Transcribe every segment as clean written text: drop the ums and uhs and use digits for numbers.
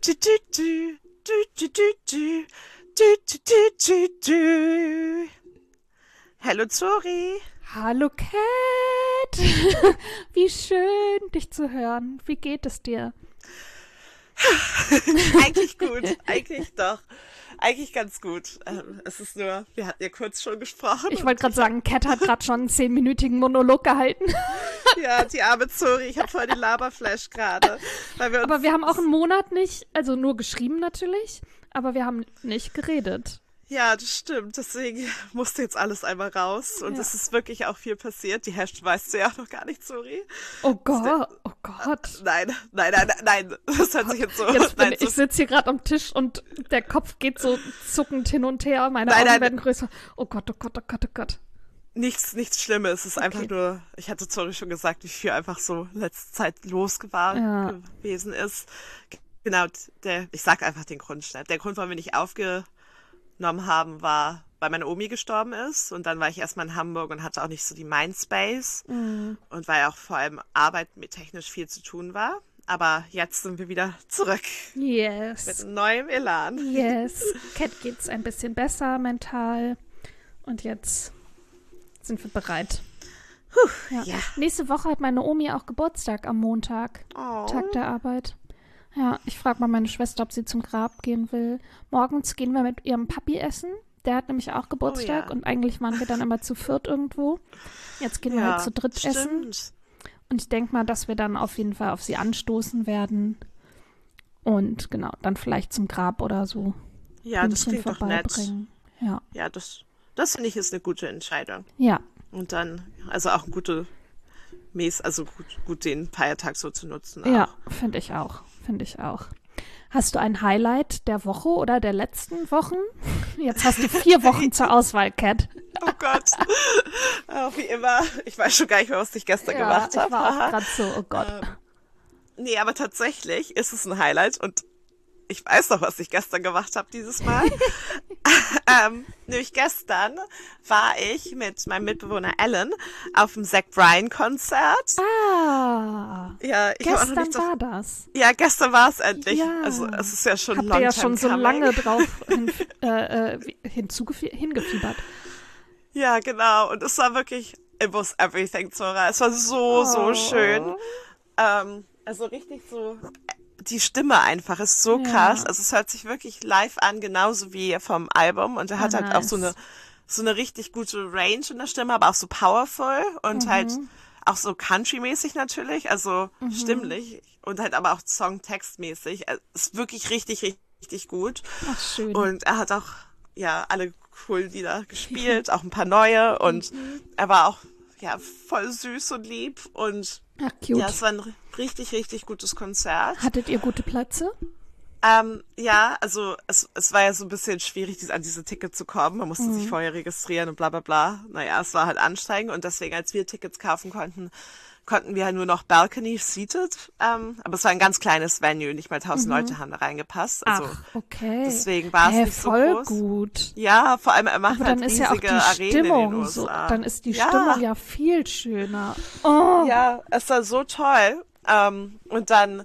du, du, du, du, du, du, du, du, du, du, du. Hallo Zori. Hallo Cat! Wie schön, dich zu hören. Wie geht es dir? Eigentlich gut, eigentlich doch. Eigentlich ganz gut. Es ist nur, wir hatten ja kurz schon gesprochen. Ich wollte gerade sagen, Cat hat gerade schon einen 10-minütigen Monolog gehalten. Ja, die arme Zori, ich habe voll den Laberflash gerade. Aber wir haben auch einen Monat nicht, also nur geschrieben natürlich, aber wir haben nicht geredet. Ja, das stimmt. Deswegen musste jetzt alles einmal raus. Und es ist wirklich auch viel passiert. Die Hashtag weißt du ja auch noch gar nicht, Zori. Oh Gott, oh Gott. Nein. Das hört sich jetzt so... Ich sitze hier gerade am Tisch und der Kopf geht so zuckend hin und her. Meine Augen werden größer. Oh Gott, oh Gott, oh Gott, oh Gott. Nichts Schlimmes. Es ist einfach nur, ich hatte Zori schon gesagt, wie viel einfach so letzte Zeit gewesen ist. Genau, ich sag einfach den Grund schnell. Der Grund, warum wir nicht aufgenommen haben, war, weil meine Omi gestorben ist. Und dann war ich erstmal in Hamburg und hatte auch nicht so die Mindspace. Und weil auch vor allem Arbeit mit technisch viel zu tun war. Aber jetzt sind wir wieder zurück. Yes. Mit neuem Elan. Yes. Cat geht's ein bisschen besser mental. Und jetzt sind wir bereit. Ja. Nächste Woche hat meine Omi auch Geburtstag am Montag. Tag der Arbeit. Ja, ich frage mal meine Schwester, ob sie zum Grab gehen will. Morgens gehen wir mit ihrem Papi essen. Der hat nämlich auch Geburtstag und eigentlich waren wir dann immer zu viert irgendwo. Jetzt gehen wir halt zu dritt essen. Und ich denke mal, dass wir dann auf jeden Fall auf sie anstoßen werden. Und genau, dann vielleicht zum Grab oder so. Ja, das klingt doch nett. Ja, das finde ich ist eine gute Entscheidung. Ja. Und dann, also auch ein gut den Feiertag so zu nutzen. Ja, finde ich auch. Hast du ein Highlight der Woche oder der letzten Wochen? Jetzt hast du 4 Wochen zur Auswahl, Cat. Oh Gott. Auch wie immer. Ich weiß schon gar nicht mehr, was ich gestern gemacht habe. Ich war auch gerade so, oh Gott. Nee, aber tatsächlich ist es ein Highlight und ich weiß noch, was ich gestern gemacht habe dieses Mal. Nämlich gestern war ich mit meinem Mitbewohner Alan auf dem Zach Bryan Konzert. Ja, gestern war das. Ja, gestern war es endlich. Ja. Also es ist ja schon Habt ihr ja schon so lange drauf hingefiebert. Ja, genau. Und es war wirklich, it was everything, Zora. Es war so schön. Also richtig so... Die Stimme einfach ist so krass. Also es hört sich wirklich live an, genauso wie vom Album. Und er hat halt auch so eine richtig gute Range in der Stimme, aber auch so powerful und halt auch so country-mäßig natürlich, also stimmlich und halt aber auch songtextmäßig. Also ist wirklich richtig gut. Ach, schön. Und er hat auch alle coolen Lieder gespielt, auch ein paar neue und er war auch voll süß und lieb und ach, cute. Ja, es war ein richtig gutes Konzert. Hattet ihr gute Plätze? Also es war ja so ein bisschen schwierig, an diese Tickets zu kommen. Man musste sich vorher registrieren und bla bla bla. Naja, es war halt anstrengend und deswegen, als wir Tickets kaufen konnten wir halt nur noch Balcony seated. Aber es war ein ganz kleines Venue, nicht mal 1000 Leute haben da reingepasst. Also ach, okay. Deswegen war es nicht so voll groß. Gut. Ja, vor allem er macht aber halt dann ist ja auch die Arenen Stimmung in den USA. so. Dann ist die Stimmung ja viel schöner. Oh. Ja, es war so toll. Und dann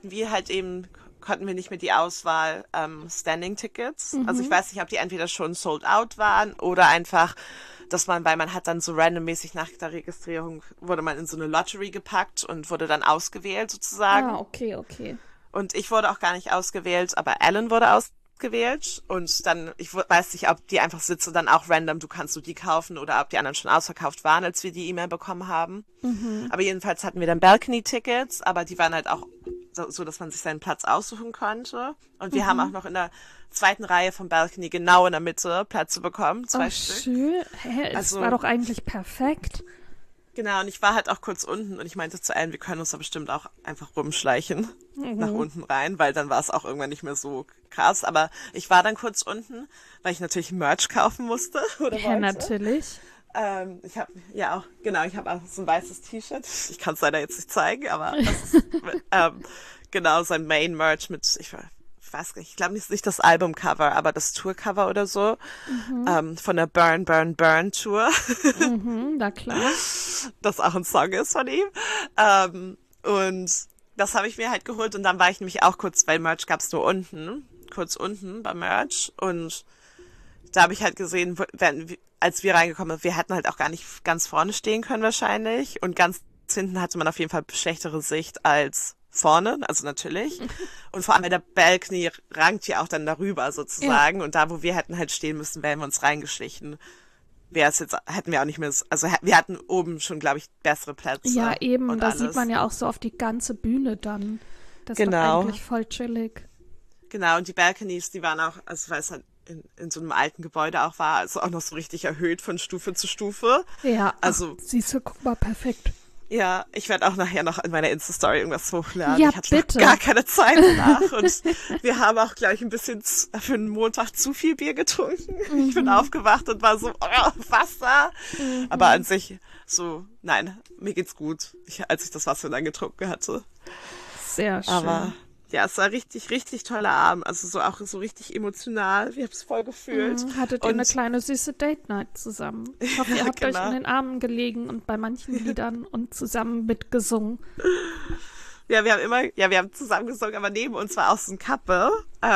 konnten wir nicht mehr die Auswahl Standing Tickets. Also ich weiß nicht, ob die entweder schon sold out waren oder einfach, weil man hat dann so randommäßig nach der Registrierung, wurde man in so eine Lottery gepackt und wurde dann ausgewählt sozusagen. Ah, okay. Und ich wurde auch gar nicht ausgewählt, aber Alan wurde ausgewählt und dann, ich weiß nicht, ob die einfach sitzen dann auch random, du kannst die kaufen oder ob die anderen schon ausverkauft waren, als wir die E-Mail bekommen haben. Aber jedenfalls hatten wir dann Balcony-Tickets, aber die waren halt auch so, dass man sich seinen Platz aussuchen konnte. Und wir haben auch noch in der zweiten Reihe vom Balcony genau in der Mitte Plätze bekommen, 2 Stück. Schön. Es war doch eigentlich perfekt. Genau, und ich war halt auch kurz unten und ich meinte zu allen, wir können uns da bestimmt auch einfach rumschleichen nach unten rein, weil dann war es auch irgendwann nicht mehr so krass. Aber ich war dann kurz unten, weil ich natürlich Merch kaufen musste. Ja, natürlich. Ich habe auch so ein weißes T-Shirt. Ich kann es leider jetzt nicht zeigen, aber das ist genau sein Main-Merch mit, ich weiß nicht, ich glaube nicht das Albumcover, aber das Tourcover oder so von der Burn, Burn, Burn Tour. Na klar. Das auch ein Song ist von ihm. Und das habe ich mir halt geholt und dann war ich nämlich auch kurz, weil Merch gab's nur kurz unten beim Merch und da habe ich halt gesehen, als wir reingekommen sind, wir hätten halt auch gar nicht ganz vorne stehen können wahrscheinlich und ganz hinten hatte man auf jeden Fall schlechtere Sicht als vorne, also natürlich. Und vor allem der Balcony rankt ja auch dann darüber sozusagen und da, wo wir hätten halt stehen müssen, wären wir uns reingeschlichen. Hätten wir auch nicht mehr, also wir hatten oben schon, glaube ich, bessere Plätze. Ja, eben, da alles. sieht man ja auch so auf die ganze Bühne dann. Das ist Genau. doch eigentlich voll chillig. Genau, und die Balconies, die waren auch, also weil es halt in so einem alten Gebäude auch war, also auch noch so richtig erhöht von Stufe zu Stufe. Ja, also siehst du, guck mal, perfekt. Ja, ich werde auch nachher noch in meiner Insta-Story irgendwas hochladen. Ja, ich hatte bitte. noch gar keine Zeit danach. Und wir haben auch gleich ein bisschen für einen Montag zu viel Bier getrunken. Ich bin aufgewacht und war so, Wasser. Aber an sich so, nein, mir geht's gut, als ich das Wasser dann getrunken hatte. Sehr schön. Aber ja, es war richtig, richtig toller Abend. Also so auch so richtig emotional. Wir haben es voll gefühlt. Hattet ihr eine kleine süße Date-Night zusammen? Ich hoffe, ihr habt euch in den Armen gelegen und bei manchen Liedern und zusammen mitgesungen. Ja, wir haben zusammen gesungen, aber neben uns war auch so ein Couple.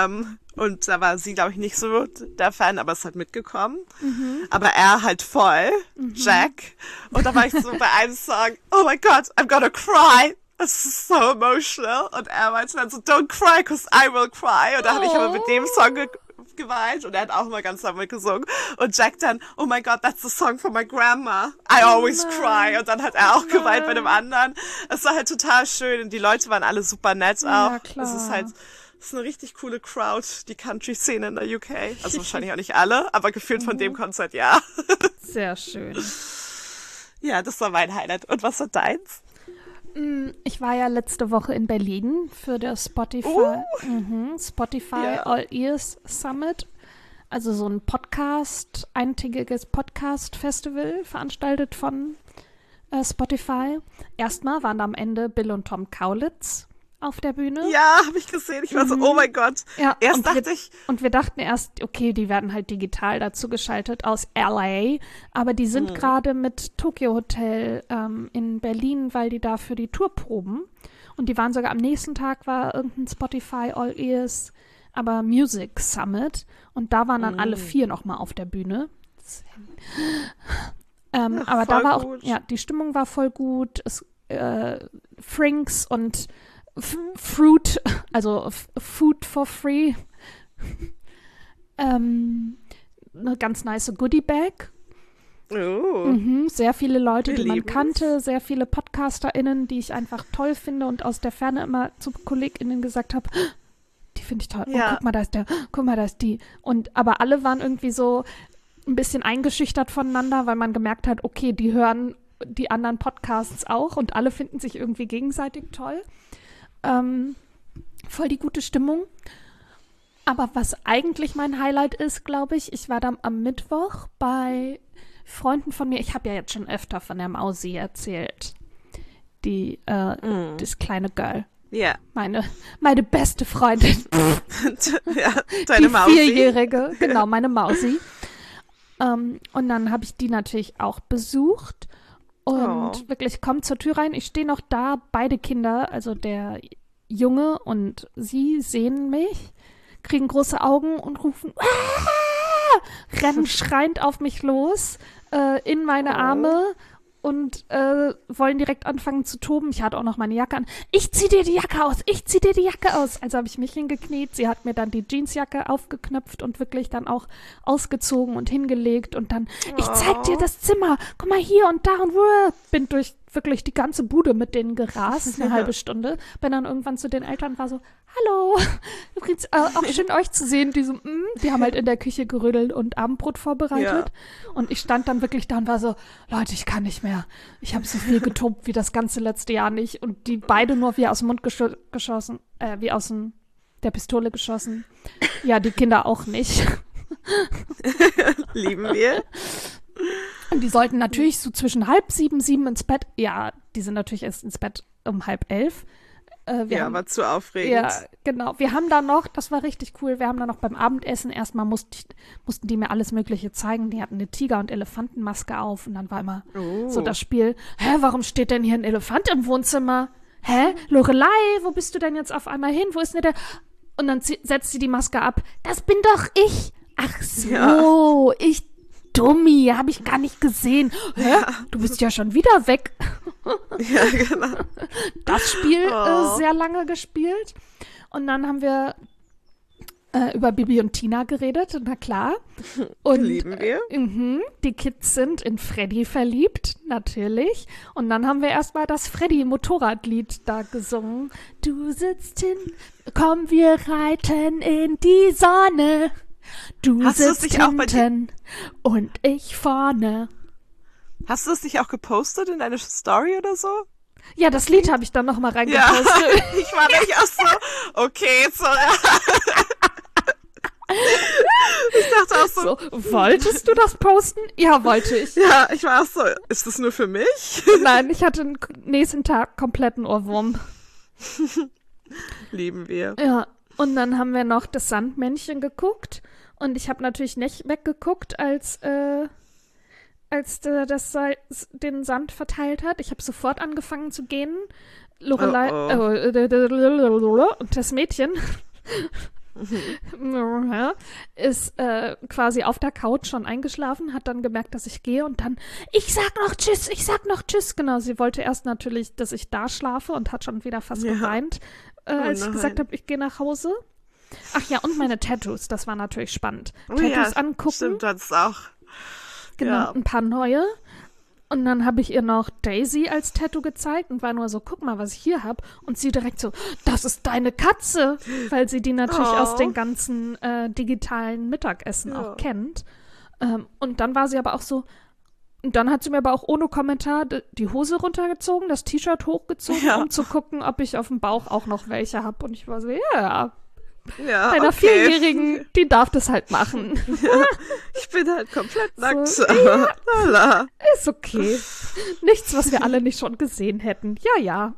Und da war sie, glaube ich, nicht so der Fan, aber ist halt mitgekommen. Aber er halt voll, Jack. Und da war ich so bei einem Song, oh my God, I'm gonna cry. Das ist so emotional. Und er meinte dann so, don't cry, 'cause I will cry. Und da habe ich aber mit dem Song geweint. Und er hat auch mal ganz laut mitgesungen. Und Jack dann, oh my God, that's the song for my grandma. I always cry. Und dann hat er auch geweint bei dem anderen. Es war halt total schön. Und die Leute waren alle super nett auch. Ja, klar. Es ist eine richtig coole Crowd, die Country-Szene in der UK. Also wahrscheinlich auch nicht alle, aber gefühlt von dem Konzert, ja. Sehr schön. Ja, das war mein Highlight. Und was war deins? Ich war ja letzte Woche in Berlin für das Spotify All Ears Summit. Also so ein eintägiges Podcast-Festival veranstaltet von Spotify. Erstmal waren da am Ende Bill und Tom Kaulitz auf der Bühne. Ja, habe ich gesehen. Ich war so, oh mein Gott. Ja, Und wir dachten erst, okay, die werden halt digital dazu geschaltet aus LA, aber die sind gerade mit Tokyo Hotel in Berlin, weil die da für die Tour proben. Und die waren sogar am nächsten Tag war irgendein Spotify All Ears, aber Music Summit. Und da waren dann alle 4 nochmal auf der Bühne. Aber da war auch, ja, die Stimmung war voll gut. Frinks und Fruit, also Food for Free. Eine ganz nice Goodie-Bag. Sehr viele Leute, die man kannte, sehr viele PodcasterInnen, die ich einfach toll finde und aus der Ferne immer zu KollegInnen gesagt habe, die finde ich toll. Ja. Oh, guck mal, da ist die. Aber alle waren irgendwie so ein bisschen eingeschüchtert voneinander, weil man gemerkt hat, okay, die hören die anderen Podcasts auch und alle finden sich irgendwie gegenseitig toll. Voll die gute Stimmung. Aber was eigentlich mein Highlight ist, glaube ich war dann am Mittwoch bei Freunden von mir. Ich habe ja jetzt schon öfter von der Mausi erzählt. Das kleine Girl. Ja. Meine beste Freundin. Ja, deine Mausi. Die 4-Jährige, genau, meine Mausi. Und dann habe ich die natürlich auch besucht. Und wirklich, kommt zur Tür rein. Ich stehe noch da, beide Kinder, also der Junge und sie sehen mich, kriegen große Augen und rufen, rennen schreiend auf mich los, in meine Arme und wollen direkt anfangen zu toben. Ich hatte auch noch meine Jacke an. Ich zieh dir die Jacke aus. Also habe ich mich hingekniet. Sie hat mir dann die Jeansjacke aufgeknöpft und wirklich dann auch ausgezogen und hingelegt. Und dann, ich zeig dir das Zimmer. Guck mal hier und da und bin durch wirklich die ganze Bude mit denen gerast, eine halbe Stunde. Bin dann irgendwann zu den Eltern, war so, hallo, übrigens auch schön euch zu sehen. Die haben halt in der Küche gerödelt und Abendbrot vorbereitet. Ja. Und ich stand dann wirklich da und war so, Leute, ich kann nicht mehr. Ich habe so viel getobt wie das ganze letzte Jahr nicht. Und die beide nur wie aus dem Mund geschossen, wie aus der Pistole geschossen. Ja, die Kinder auch nicht. Lieben wir. Und die sollten natürlich so zwischen 6:30, 7 ins Bett. Ja, die sind natürlich erst ins Bett um 10:30. War zu aufregend. Ja, genau. Wir haben da noch, das war richtig cool, wir haben da noch beim Abendessen erstmal mussten die mir alles Mögliche zeigen. Die hatten eine Tiger- und Elefantenmaske auf und dann war immer so das Spiel, warum steht denn hier ein Elefant im Wohnzimmer? hä, Lorelei, wo bist du denn jetzt auf einmal hin? Wo ist denn der? Und dann setzt sie die Maske ab. Das bin doch ich. Ach so, ich Dummi, habe ich gar nicht gesehen. Hä? Ja. Du bist ja schon wieder weg. Ja, genau. Das Spiel sehr lange gespielt. Und dann haben wir über Bibi und Tina geredet, na klar. Und lieben wir. Die Kids sind in Freddy verliebt, natürlich. Und dann haben wir erstmal das Freddy-Motorradlied da gesungen. Du sitzt hin, komm, wir reiten in die Sonne. Du sitzt hinten und ich vorne. Hast du es nicht auch gepostet in deine Story oder so? Ja, das Lied habe ich dann nochmal reingepostet. Ja, ich war nämlich auch so, okay, sorry. Ich dachte auch so, wolltest du das posten? Ja, wollte ich. Ja, ich war auch so, ist das nur für mich? Nein, ich hatte den nächsten Tag kompletten Ohrwurm. Lieben wir. Ja, und dann haben wir noch das Sandmännchen geguckt. Und ich habe natürlich nicht weggeguckt, als das den Sand verteilt hat. Ich habe sofort angefangen zu gehen. Lorelei und das Mädchen ist quasi auf der Couch schon eingeschlafen, hat dann gemerkt, dass ich gehe und dann, ich sag noch Tschüss. Genau, sie wollte erst natürlich, dass ich da schlafe und hat schon wieder fast geweint, als ich gesagt habe, ich gehe nach Hause. Ach ja, und meine Tattoos, das war natürlich spannend. Tattoos angucken. Stimmt, das auch. Genau, ein paar neue. Und dann habe ich ihr noch Daisy als Tattoo gezeigt und war nur so, guck mal, was ich hier habe. Und sie direkt so, das ist deine Katze, weil sie die natürlich aus den ganzen digitalen Mittagessen auch kennt. Und dann war sie aber auch so, und dann hat sie mir aber auch ohne Kommentar die Hose runtergezogen, das T-Shirt hochgezogen, um zu gucken, ob ich auf dem Bauch auch noch welche habe. Und ich war so, ja, einer Vierjährigen, die darf das halt machen. Ja, ich bin halt komplett nackt. So, ist okay. Nichts, was wir alle nicht schon gesehen hätten. Ja.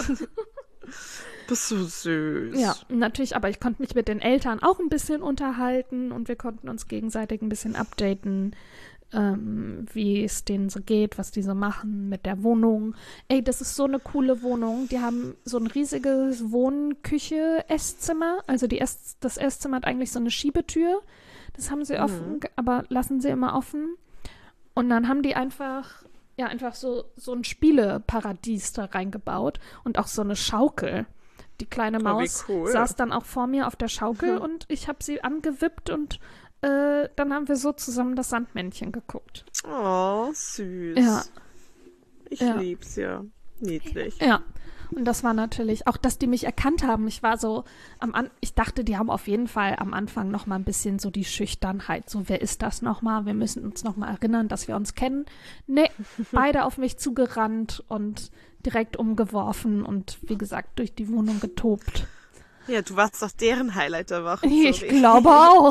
Bist so süß. Ja, natürlich, aber ich konnte mich mit den Eltern auch ein bisschen unterhalten und wir konnten uns gegenseitig ein bisschen updaten, wie es denen so geht, was die so machen mit der Wohnung. Ey, das ist so eine coole Wohnung. Die haben so ein riesiges Wohnküche-Esszimmer. Also das Esszimmer hat eigentlich so eine Schiebetür. Das haben sie offen, aber lassen sie immer offen. Und dann haben die einfach so ein Spieleparadies da reingebaut und auch so eine Schaukel. Die kleine Maus saß dann auch vor mir auf der Schaukel und ich habe sie angewippt und dann haben wir so zusammen das Sandmännchen geguckt. Oh, süß. Ja. Ich lieb's ja. Niedlich. Ja. Und das war natürlich, auch dass die mich erkannt haben. Ich war so, ich dachte, die haben auf jeden Fall am Anfang noch mal ein bisschen so die Schüchternheit. So, wer ist das nochmal? Wir müssen uns noch mal erinnern, dass wir uns kennen. Nee, beide auf mich zugerannt und direkt umgeworfen und wie gesagt, durch die Wohnung getobt. Ja, du warst doch deren Highlight der Woche. Ich glaube auch.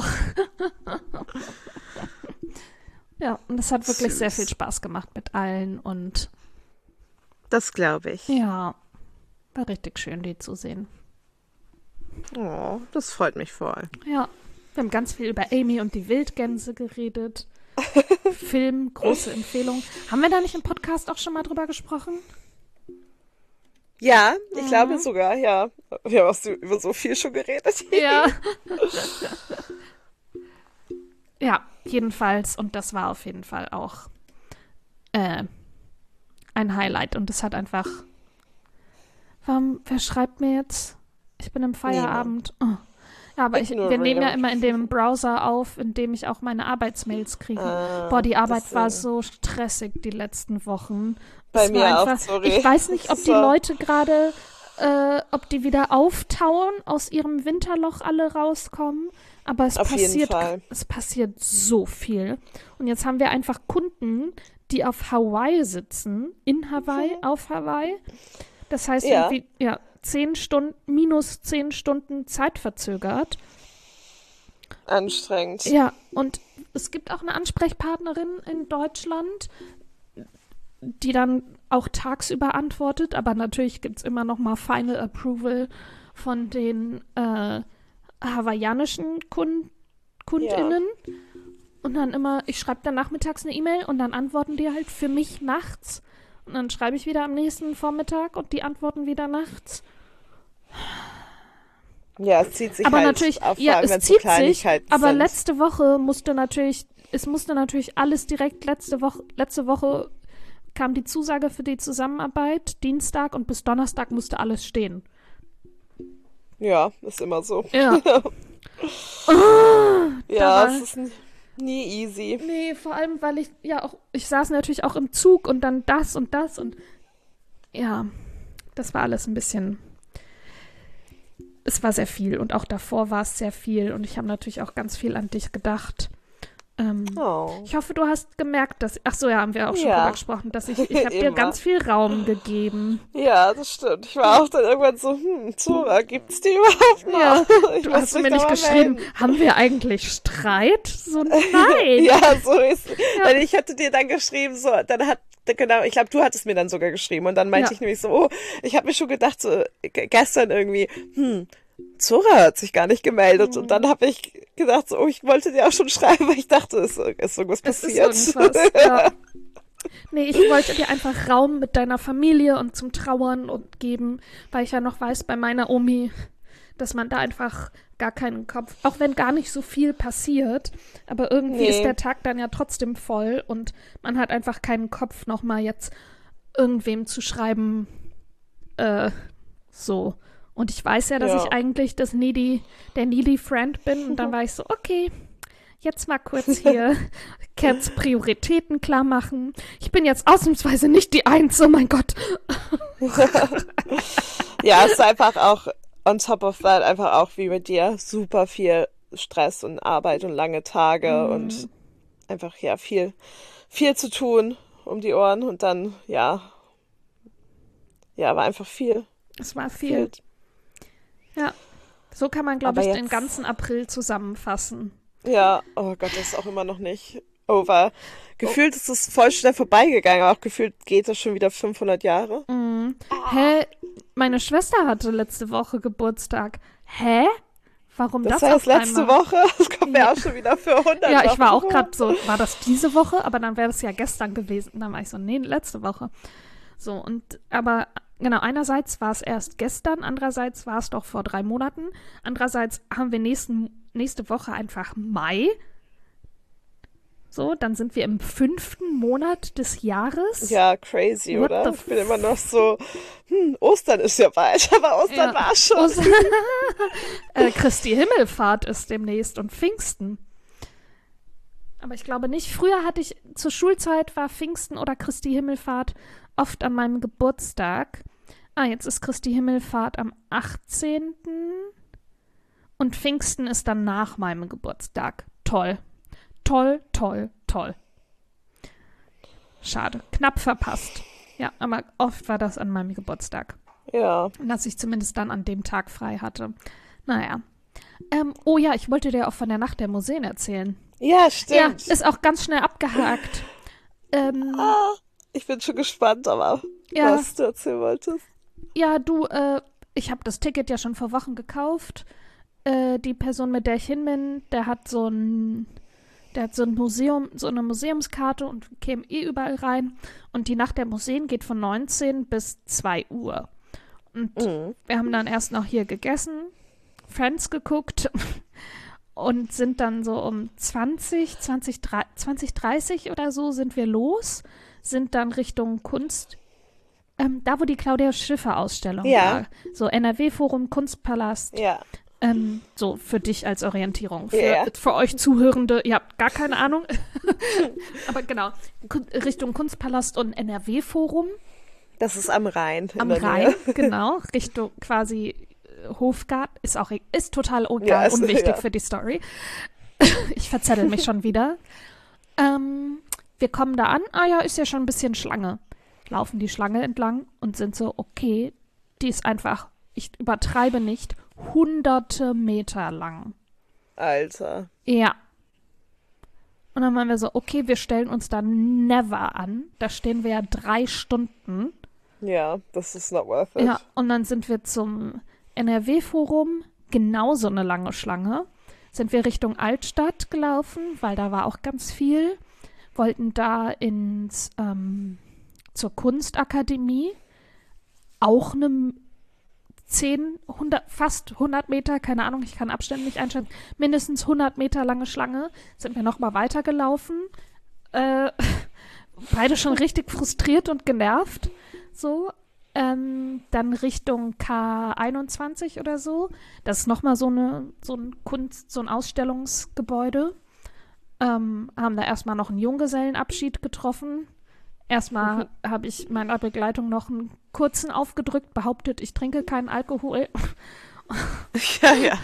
Ja, und es hat wirklich sehr viel Spaß gemacht mit allen und das glaube ich. Ja, war richtig schön, die zu sehen. Oh, das freut mich voll. Ja, wir haben ganz viel über Amy und die Wildgänse geredet. Film, große Empfehlung. Haben wir da nicht im Podcast auch schon mal drüber gesprochen? Ja, ich glaube sogar, ja. Wir haben auch über so viel schon geredet. Ja. Ja, jedenfalls. Und das war auf jeden Fall auch ein Highlight. Und es hat einfach... wer schreibt mir jetzt? Ich bin im Feierabend. Oh. Ja, aber wir nehmen ja immer in dem Browser auf, in dem ich auch meine Arbeitsmails kriege. Boah, die Arbeit war so stressig die letzten Wochen. Bei mir auch, sorry. Ich weiß nicht, ob die Leute gerade, ob die wieder auftauen, aus ihrem Winterloch alle rauskommen. Aber es passiert so viel. Und jetzt haben wir einfach Kunden, die auf Hawaii sitzen, in Hawaii, auf Hawaii. Das heißt, irgendwie, 10 Stunden, minus 10 Stunden Zeit verzögert. Anstrengend. Ja, und es gibt auch eine Ansprechpartnerin in Deutschland, die dann auch tagsüber antwortet, aber natürlich gibt es immer noch mal Final Approval von den hawaiianischen KundInnen. Ja. Und dann immer, ich schreibe dann nachmittags eine E-Mail und dann antworten die halt für mich nachts. Und dann schreibe ich wieder am nächsten Vormittag und die antworten wieder nachts. Ja, es zieht sich aber halt natürlich, auf, ja, es wenn zieht so sich, aber sind. letzte Woche musste natürlich alles direkt, letzte Woche kam die Zusage für die Zusammenarbeit, Dienstag, und bis Donnerstag musste alles stehen. Ja, ist immer so. Ja. Ja, es ist nie easy. Nee, vor allem, weil ich saß natürlich auch im Zug und dann das und ja, das war alles ein bisschen, es war sehr viel und auch davor war es sehr viel und ich habe natürlich auch ganz viel an dich gedacht. Ich hoffe, du hast gemerkt, dass, ach so, ja, haben wir auch schon drüber gesprochen, dass ich habe dir ganz viel Raum gegeben. Ja, das stimmt. Ich war auch dann irgendwann so, Zora, gibt's die überhaupt noch? Ja, du hast mir nicht geschrieben, haben wir eigentlich Streit? So, nein. Ja, so ist es. Ja. Ich hatte dir dann geschrieben, so, genau, ich glaube, du hattest mir dann sogar geschrieben und dann meinte ich nämlich so, ich habe mir schon gedacht, so, gestern irgendwie, Zora hat sich gar nicht gemeldet und dann habe ich gedacht, so, ich wollte dir auch schon schreiben, weil ich dachte, es ist irgendwas passiert. Ist irgendwas, ja. Nee, ich wollte dir einfach Raum mit deiner Familie und zum Trauern und geben, weil ich ja noch weiß bei meiner Omi, dass man da einfach gar keinen Kopf, auch wenn gar nicht so viel passiert, aber irgendwie ist der Tag dann ja trotzdem voll und man hat einfach keinen Kopf, nochmal jetzt irgendwem zu schreiben, so. Und ich weiß ja, dass ich eigentlich der needy Friend bin. Und dann war ich so, okay, jetzt mal kurz hier Cats Prioritäten klar machen. Ich bin jetzt ausnahmsweise nicht die Eins, oh mein Gott. Ja, es ist einfach auch on top of that, einfach auch wie mit dir, super viel Stress und Arbeit und lange Tage und einfach, ja, viel zu tun um die Ohren. Und dann, ja, war einfach viel. Es war viel. Ja, so kann man, glaube ich, den ganzen April zusammenfassen. Ja, oh Gott, das ist auch immer noch nicht over. Gefühlt ist es voll schnell vorbeigegangen, aber auch gefühlt geht das schon wieder 500 Jahre. Hä? Meine Schwester hatte letzte Woche Geburtstag. Hä? Warum das war auf das letzte Woche? Das kommt mir auch schon wieder für 100 Ja, ich war auch gerade so, war das diese Woche? Aber dann wäre das ja gestern gewesen. Dann war ich so, nee, letzte Woche. So, aber genau, einerseits war es erst gestern, andererseits war es doch vor 3 Monaten. Andererseits haben wir nächste Woche einfach Mai. So, dann sind wir im 5. Monat des Jahres. Ja, crazy, oder? Ich bin immer noch so, Ostern ist ja bald, aber Ostern war schon. Christi Himmelfahrt ist demnächst und Pfingsten. Aber ich glaube nicht. Früher zur Schulzeit war Pfingsten oder Christi Himmelfahrt oft an meinem Geburtstag. Jetzt ist Christi Himmelfahrt am 18. Und Pfingsten ist dann nach meinem Geburtstag. Toll. Toll, toll, toll. Schade. Knapp verpasst. Ja, aber oft war das an meinem Geburtstag. Ja. Dass ich zumindest dann an dem Tag frei hatte. Naja. Oh ja, ich wollte dir auch von der Nacht der Museen erzählen. Ja, stimmt. Ja, ist auch ganz schnell abgehakt. Ich bin schon gespannt, aber was du erzählen wolltest. Ja, ich habe das Ticket ja schon vor Wochen gekauft. Die Person, mit der ich hin bin, der hat so ein Museum, so eine Museumskarte und käme überall rein. Und die Nacht der Museen geht von 19 bis 2 Uhr. Und wir haben dann erst noch hier gegessen, Friends geguckt und sind dann so um 20:30 oder so sind wir los, sind dann Richtung Kunst, da wo die Claudia Schiffer Ausstellung war. So NRW-Forum, Kunstpalast. Ja. So für dich als Orientierung. Für euch Zuhörende, ihr habt gar keine Ahnung. Aber genau, Richtung Kunstpalast und NRW-Forum. Das ist am Rhein. Am Rhein, genau. Richtung quasi Hofgarten. Ist total unwichtig für die Story. Ich verzettel mich schon wieder. Wir kommen da an. Ist ja schon ein bisschen Schlange. Laufen die Schlange entlang und sind so, okay, die ist einfach, ich übertreibe nicht, hunderte Meter lang. Alter. Ja. Und dann waren wir so, okay, wir stellen uns da never an. Da stehen wir ja 3 Stunden. Ja, das ist not worth it. Ja, und dann sind wir zum NRW-Forum, genauso eine lange Schlange. Sind wir Richtung Altstadt gelaufen, weil da war auch ganz viel. Wollten da zur Kunstakademie, auch eine 10, 100, fast 100 Meter, keine Ahnung, ich kann Abstände nicht einschätzen, mindestens 100 Meter lange Schlange, sind wir nochmal weitergelaufen. Beide schon richtig frustriert und genervt. So. Dann Richtung K21 oder so. Das ist nochmal so ein Ausstellungsgebäude. Haben da erstmal noch einen Junggesellenabschied getroffen. Erstmal habe ich meiner Begleitung noch einen kurzen aufgedrückt, behauptet, ich trinke keinen Alkohol. Ja.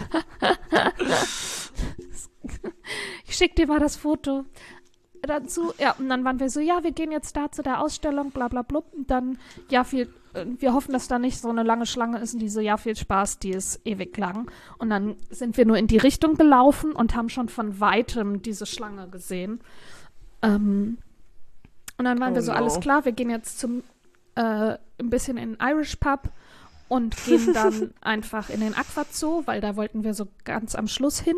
Ich schicke dir mal das Foto dazu. Ja, und dann waren wir so, ja, wir gehen jetzt da zu der Ausstellung, bla bla bla. Und dann, ja, wir hoffen, dass da nicht so eine lange Schlange ist. Und die so, ja, viel Spaß, die ist ewig lang. Und dann sind wir nur in die Richtung gelaufen und haben schon von Weitem diese Schlange gesehen. Und dann waren wir so, alles klar, wir gehen jetzt ein bisschen in den Irish Pub und gehen dann einfach in den Aquazoo, weil da wollten wir so ganz am Schluss hin.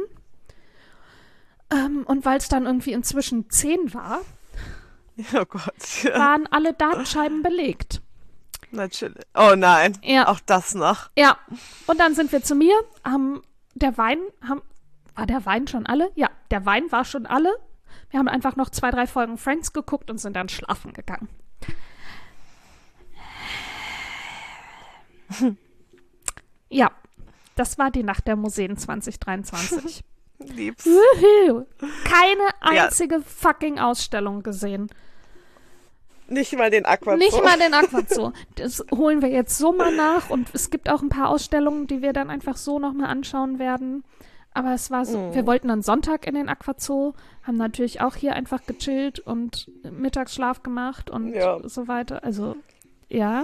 Und weil es dann irgendwie inzwischen 10 war, oh Gott, waren alle Dartscheiben belegt. Natürlich. Oh nein, ja. Auch das noch. Ja, und dann sind wir zu mir, war der Wein schon alle? Ja, der Wein war schon alle. Wir haben einfach noch 2, 3 Folgen Friends geguckt und sind dann schlafen gegangen. Ja, das war die Nacht der Museen 2023. Lieb's. Keine einzige fucking Ausstellung gesehen. Nicht mal den Aquazoo. Nicht mal den Aquazoo. Das holen wir jetzt so mal nach und es gibt auch ein paar Ausstellungen, die wir dann einfach so nochmal anschauen werden. Aber es war so, wir wollten dann Sonntag in den Aquazoo, haben natürlich auch hier einfach gechillt und Mittagsschlaf gemacht und so weiter. Also, ja.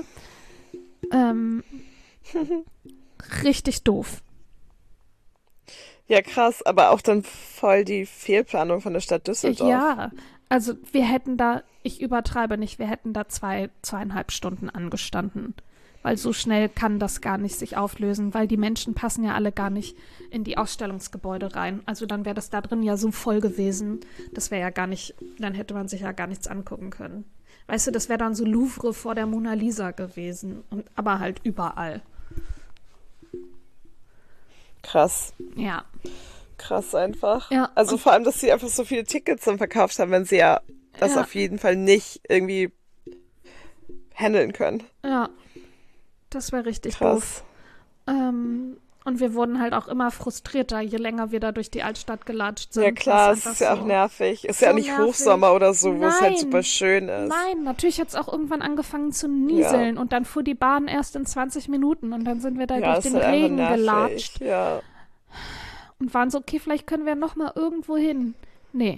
Richtig doof. Ja, krass, aber auch dann voll die Fehlplanung von der Stadt Düsseldorf. Ja, also wir hätten da, ich übertreibe nicht, wir hätten da 2,5 Stunden angestanden. Weil so schnell kann das gar nicht sich auflösen, weil die Menschen passen ja alle gar nicht in die Ausstellungsgebäude rein. Also dann wäre das da drin ja so voll gewesen, das wäre ja gar nicht, dann hätte man sich ja gar nichts angucken können. Weißt du, das wäre dann so Louvre vor der Mona Lisa gewesen, aber halt überall. Krass. Ja. Krass einfach. Ja, also vor allem, dass sie einfach so viele Tickets dann verkauft haben, wenn sie ja das auf jeden Fall nicht irgendwie handeln können. Ja. Das wäre richtig krass. Doof. Und wir wurden halt auch immer frustrierter, je länger wir da durch die Altstadt gelatscht sind. Ja klar, es ist ja auch nervig. Ist ja auch nicht nervig. Hochsommer oder so, wo es halt super schön ist. Nein, natürlich hat es auch irgendwann angefangen zu nieseln und dann fuhr die Bahn erst in 20 Minuten und dann sind wir da durch den Regen gelatscht. Ja. Und waren so, okay, vielleicht können wir noch mal irgendwo hin. Nee.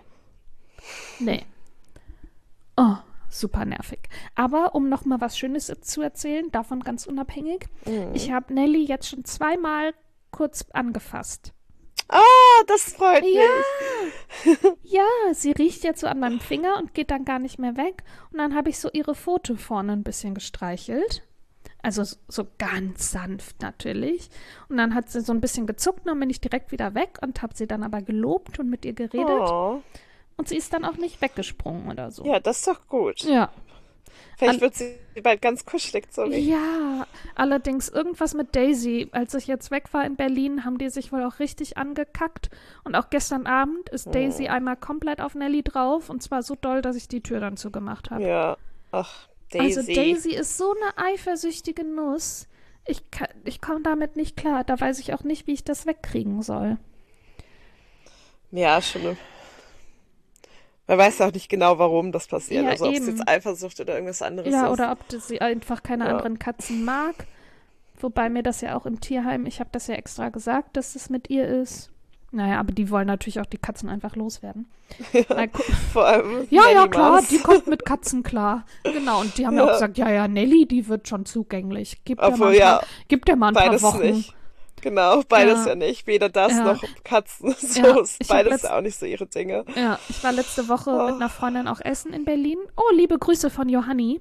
Oh, super nervig. Aber um noch mal was Schönes zu erzählen, davon ganz unabhängig, ich habe Nelly jetzt schon 2-mal kurz angefasst. Oh, das freut mich. Ja, sie riecht jetzt so an meinem Finger und geht dann gar nicht mehr weg. Und dann habe ich so ihre Pfote vorne ein bisschen gestreichelt. Also so ganz sanft natürlich. Und dann hat sie so ein bisschen gezuckt und dann bin ich direkt wieder weg und habe sie dann aber gelobt und mit ihr geredet. Oh. Und sie ist dann auch nicht weggesprungen oder so. Ja, das ist doch gut. Ja. Vielleicht wird sie bald ganz kuschelig, sorry. Ja, allerdings irgendwas mit Daisy. Als ich jetzt weg war in Berlin, haben die sich wohl auch richtig angekackt. Und auch gestern Abend ist Daisy einmal komplett auf Nelly drauf. Und zwar so doll, dass ich die Tür dann zugemacht habe. Ja, ach, Daisy. Also Daisy ist so eine eifersüchtige Nuss. Ich komme damit nicht klar. Da weiß ich auch nicht, wie ich das wegkriegen soll. Ja, schon. Man weiß auch nicht genau, warum das passiert. Ja, also ob es eben. jetzt Eifersucht oder irgendwas anderes ist. Ja, oder ob sie einfach keine anderen Katzen mag. Wobei mir das ja auch im Tierheim, ich habe das ja extra gesagt, dass es mit ihr ist. Naja, aber die wollen natürlich auch die Katzen einfach loswerden. Vor allem ja, klar, die kommt mit Katzen klar. Genau, und die haben ja auch gesagt, ja, Nelly, die wird schon zugänglich. Gib der mal ein paar Wochen. Nicht. Genau, beides ja nicht. Weder das noch Katzen. So ist beides auch nicht so ihre Dinge. Ja, ich war letzte Woche mit einer Freundin auch essen in Berlin. Oh, liebe Grüße von Johanni.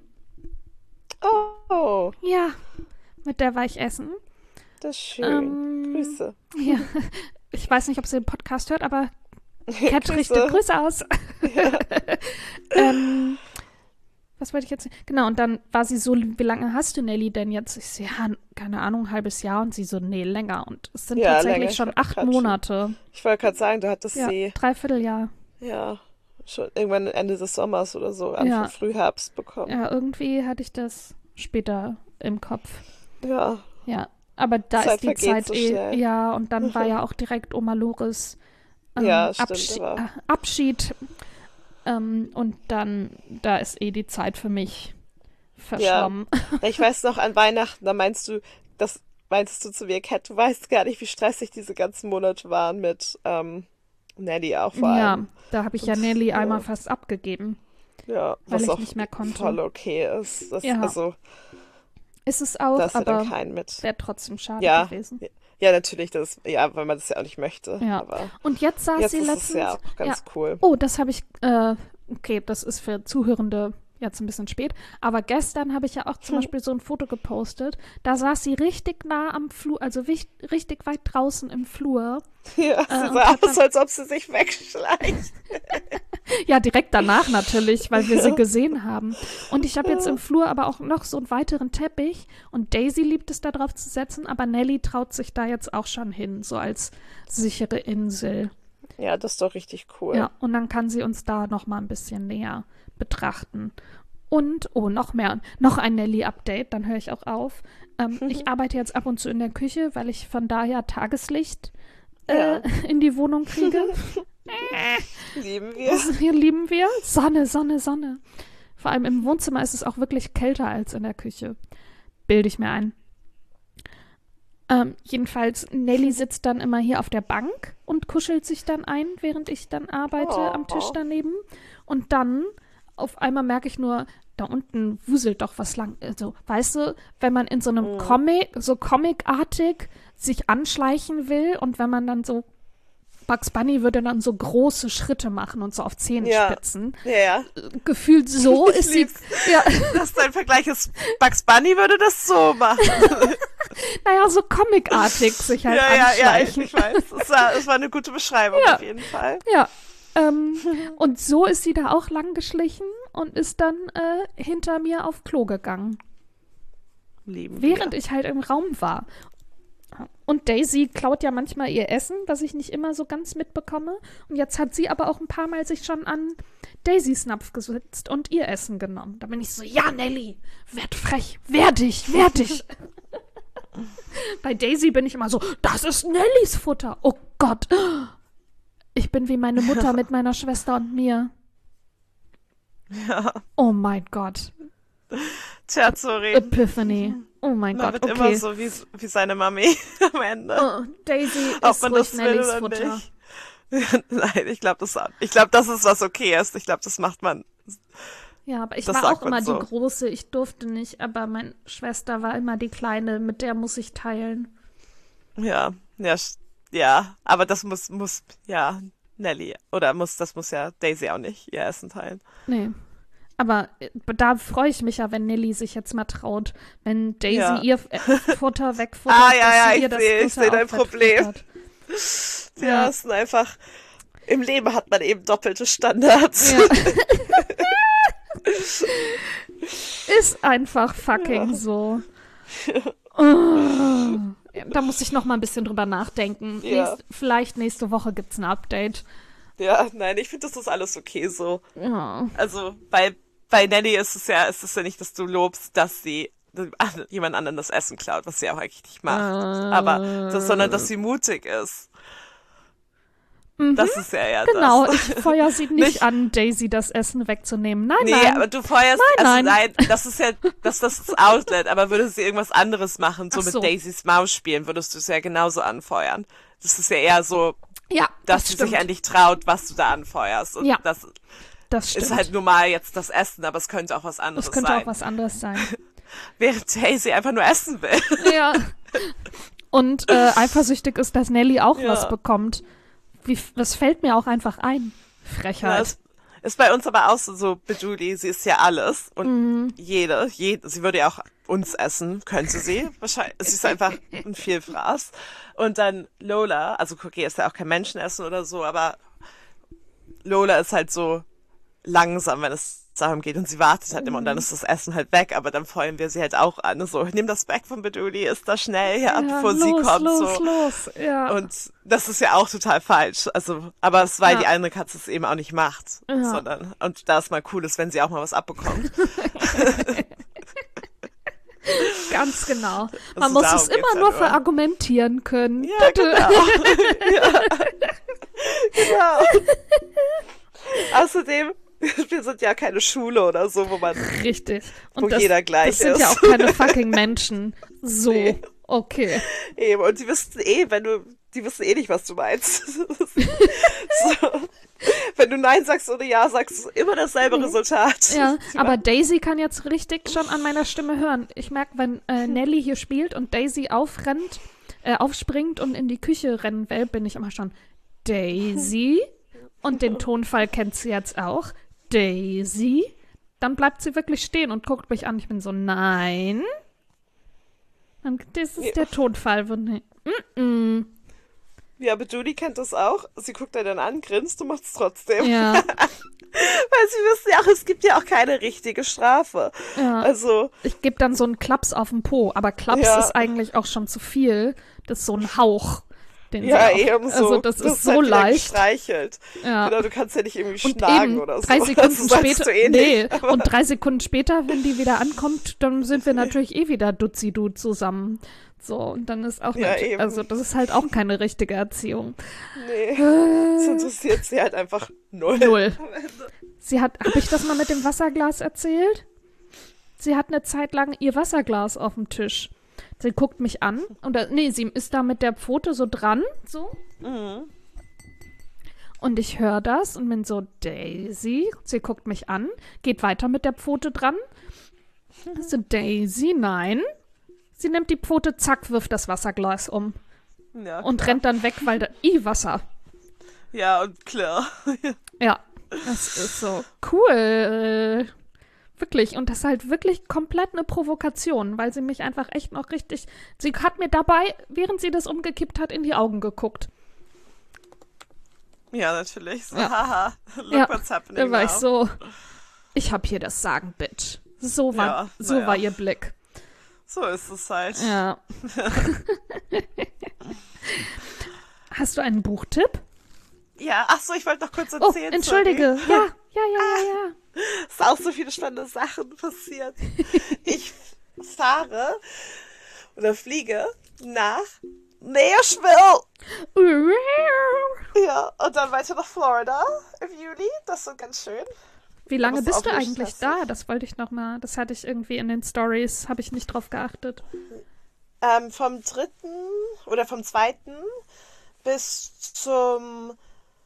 Oh. Ja, mit der war ich essen. Das ist schön. Grüße. Ja, ich weiß nicht, ob sie den Podcast hört, aber Kat richtet Grüße aus. Ja. was wollte ich jetzt? Genau, und dann war sie so, wie lange hast du Nelly denn jetzt? Ich so, ja, keine Ahnung, ein halbes Jahr. Und sie so, nee, länger. Und es sind tatsächlich länger. schon 8 Monate. Ich wollte gerade sagen, du hattest sie. 3/4 Jahr. Ja, schon irgendwann Ende des Sommers oder so, Anfang Frühherbst bekommen. Ja, irgendwie hatte ich das später im Kopf. Ja. Ja, aber da Zeit ist die Zeit so schnell. ja, und dann war ja auch direkt Oma Loris stimmt, Abschied. Und dann, da ist die Zeit für mich verschwommen. Ja, ich weiß noch, an Weihnachten, da meintest du zu mir, Kat, du weißt gar nicht, wie stressig diese ganzen Monate waren mit Nelly auch vor allem. Ja, da habe ich ja Nelly einmal fast abgegeben. Ja, weil was ich auch nicht mehr konnte. Voll okay ist. Also, ist es auch, aber wäre trotzdem schade gewesen. Ja, natürlich, weil man das ja auch nicht möchte. Ja. Aber und jetzt saß sie letztens. Das ist ja auch ganz cool. Oh, das habe ich, okay, das ist für Zuhörende jetzt ein bisschen spät, aber gestern habe ich ja auch zum Beispiel so ein Foto gepostet, da saß sie richtig nah am Flur, also richtig weit draußen im Flur. Ja, sie sah aus, als ob sie sich wegschleicht. Ja, direkt danach natürlich, weil wir sie gesehen haben. Und ich habe jetzt im Flur aber auch noch so einen weiteren Teppich und Daisy liebt es, da drauf zu setzen, aber Nelly traut sich da jetzt auch schon hin, so als sichere Insel. Ja, das ist doch richtig cool. Ja, und dann kann sie uns da noch mal ein bisschen näher betrachten. Und, noch mehr, noch ein Nelly-Update, dann höre ich auch auf. Ich arbeite jetzt ab und zu in der Küche, weil ich von daher Tageslicht in die Wohnung kriege. Lieben wir. Hier lieben wir. Sonne, Sonne, Sonne. Vor allem im Wohnzimmer ist es auch wirklich kälter als in der Küche. Bilde ich mir ein. Jedenfalls, Nelly sitzt dann immer hier auf der Bank und kuschelt sich dann ein, während ich dann arbeite am Tisch daneben. Und dann auf einmal merke ich nur, da unten wuselt doch was lang. Also, weißt du, wenn man in so einem Comic-artig sich anschleichen will und wenn man dann so Bugs Bunny würde dann so große Schritte machen und so auf Zehenspitzen. Ja. Gefühlt so ist sie. Ja. Das ist dein Vergleich ist, Bugs Bunny würde das so machen. Naja, so comicartig sich halt anschleichen. Ja, ich weiß. Es war eine gute Beschreibung auf jeden Fall. Ja. Und so ist sie da auch lang geschlichen und ist dann hinter mir auf Klo gegangen. Während ich halt im Raum war. Und Daisy klaut ja manchmal ihr Essen, was ich nicht immer so ganz mitbekomme. Und jetzt hat sie aber auch ein paar Mal sich schon an Daisys Napf gesetzt und ihr Essen genommen. Da bin ich so, ja, Nelly, werd frech, wehr dich. Bei Daisy bin ich immer so, das ist Nellys Futter. Oh Gott. Ich bin wie meine Mutter mit meiner Schwester und mir. Ja. Oh mein Gott. Tja, sorry. Epiphany. Oh mein Gott, wird immer so wie seine Mami am Ende. Oh, Daisy Ob ist man ruhig das will Nellys oder Futter. Nicht. Nein, ich glaube, das ist, was okay ist. Ich glaube, das macht man. Ja, aber ich das war auch man immer so. die Große. Ich durfte nicht, aber meine Schwester war immer die Kleine. Mit der muss ich teilen. Ja, aber das muss Nelly, das muss ja Daisy auch nicht ihr Essen teilen. Nee. Aber da freue ich mich ja, wenn Nelly sich jetzt mal traut, wenn Daisy ihr Futter wegfuttert. Ich sehe dein Problem. Ja, es sind einfach, im Leben hat man eben doppelte Standards. Ja. Ist einfach fucking so. Oh. Da muss ich noch mal ein bisschen drüber nachdenken. Ja. Vielleicht nächste Woche gibt's ein Update. Ja, nein, ich finde, das ist alles okay so. Ja. Also, bei Nelly ist es ja nicht, dass du lobst, dass sie jemand anderen das Essen klaut, was sie auch eigentlich nicht macht. Sondern dass sie mutig ist. Das ist ja genau, das. ich feuer sie nicht an, Daisy das Essen wegzunehmen. Nein. Nee, aber du feuerst, nein. Das ist das Outlet, aber würdest du irgendwas anderes machen, so mit Daisys Maus spielen, würdest du es ja genauso anfeuern. Das ist ja eher so, dass sie sich endlich traut, was du da anfeuerst. Und das stimmt. Ist halt nur mal jetzt das Essen, aber es könnte auch was anderes sein. Es könnte auch was anderes sein. Während Daisy einfach nur essen will. Ja. Und eifersüchtig ist, dass Nelly auch was bekommt. Das fällt mir auch einfach ein. Frechheit. Ja, ist bei uns aber auch so, Bejuli, sie ist ja alles. Und jede, sie würde ja auch uns essen, könnte sie. Wahrscheinlich, sie ist einfach ein Vielfraß. Und dann Lola, also Cookie ist ja auch kein Menschenessen oder so, aber Lola ist halt so langsam, wenn es darum geht und sie wartet halt immer und dann ist das Essen halt weg, aber dann feuern wir sie halt auch an, so, nimm das weg von Beduli, ist da schnell, ja, bevor sie kommt, los, ja. Und das ist ja auch total falsch, also, aber es ist, weil die andere Katze es eben auch nicht macht, sondern, und da ist mal cool ist, wenn sie auch mal was abbekommt. Ganz genau. Man muss es immer nur verargumentieren können. Ja, genau. Genau. Außerdem, wir sind ja keine Schule oder so, wo man richtig. Und wo jeder gleich ist. Das sind ja auch keine fucking Menschen. So, nee. Okay. Eben, und die wissen die wissen nicht, was du meinst. So. Wenn du Nein sagst oder Ja sagst, ist immer dasselbe Resultat. Ja, aber Daisy kann jetzt richtig schon an meiner Stimme hören. Ich merke, wenn Nelly hier spielt und Daisy aufspringt und in die Küche rennen will, bin ich immer schon Daisy. Und den Tonfall kennt sie jetzt auch. Daisy. Dann bleibt sie wirklich stehen und guckt mich an. Ich bin so, nein. Das ist der Tonfall. Ja, aber Judy kennt das auch. Sie guckt einen dann an, grinst und macht es trotzdem. Ja. Weil sie wissen ja auch, es gibt ja auch keine richtige Strafe. Ja. Also. Ich gebe dann so einen Klaps auf den Po, aber Klaps ist eigentlich auch schon zu viel. Das ist so ein Hauch. Eben so. Also das ist so leicht. Gestreichelt. Ja. Genau, du kannst ja nicht irgendwie und schlagen eben, oder so. 3 Sekunden später, nicht, und 3 Sekunden später, wenn die wieder ankommt, dann sind wir natürlich wieder Dutzi-Du zusammen. So, und dann ist auch also das ist halt auch keine richtige Erziehung. Nee, das interessiert sie halt einfach null. Habe ich das mal mit dem Wasserglas erzählt? Sie hat eine Zeit lang ihr Wasserglas auf dem Tisch. Sie guckt mich an und sie ist da mit der Pfote so dran, so. Mhm. Und ich höre das und bin so, Daisy. Sie guckt mich an, geht weiter mit der Pfote dran. So, Daisy, nein. Sie nimmt die Pfote, zack, wirft das Wasserglas um. Ja, und rennt dann weg, weil da Wasser. Ja, und klar. Ja, das ist so cool. Wirklich. Und das ist halt wirklich komplett eine Provokation, weil sie mich einfach echt noch richtig. Sie hat mir dabei, während sie das umgekippt hat, in die Augen geguckt. Ja, natürlich. So, haha, look what's happening. Da war ich so, ich hab hier das Sagen, Bitch. So war ihr Blick. So ist es halt. Ja. Hast du einen Buchtipp? Ja, ach so, ich wollte noch kurz erzählen. Oh, entschuldige. Sorry. Ja. Es sind auch so viele spannende Sachen passiert. Ich fahre oder fliege nach Nashville. Ja, und dann weiter nach Florida im Juli. Das ist ganz schön. Wie lange bist du eigentlich da? Das wollte ich noch mal. Das hatte ich irgendwie in den Stories, habe ich nicht drauf geachtet. Vom 3. oder vom 2. bis zum